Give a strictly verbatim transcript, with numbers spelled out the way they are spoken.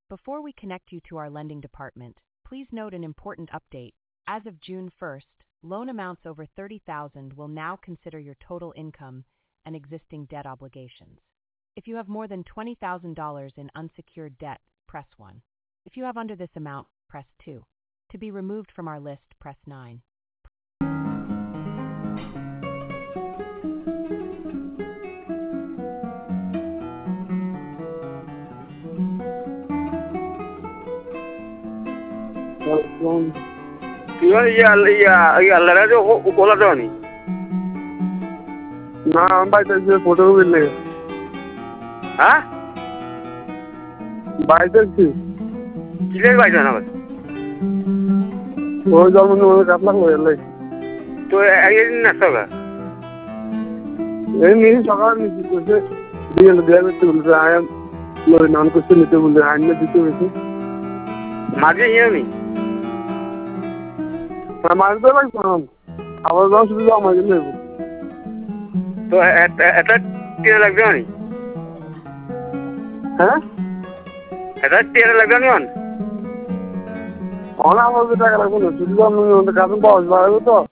Before we connect you to our lending department, please note an important update. As of June first, loan amounts over thirty thousand dollars will now consider your total income and existing debt obligations. If you have more than twenty thousand dollars in unsecured debt, press one. If you have under this amount, press two. To be removed from our list, press nine. Iwan iya iya iya lara jo kola doni. না আমি বাড়িতে যে photo উঠলে হ্যাঁ বাড়িতে কি কিলে বাইছো না ওই জন্ম নিয়ে কাপলা হয়ে তো একদিন না সকা এই নিয়ে সকাল নিচে করছে দিয়ে দিয়ে তুলছে আয়াম লই নাম করছে নিতে বলে আইনে দিতে হয়েছে মাঝে ইয়ামি আমার তো লাগবে আবার যখন সুবিধা আমাকে নেব তো এটা টিয়া লাগবে নি হ্যাঁ এটা টিয়া লাগবে নি অনা আমার টাকা লাগবে না সুবিধা আমি কাছে পাওয়া যাবে তো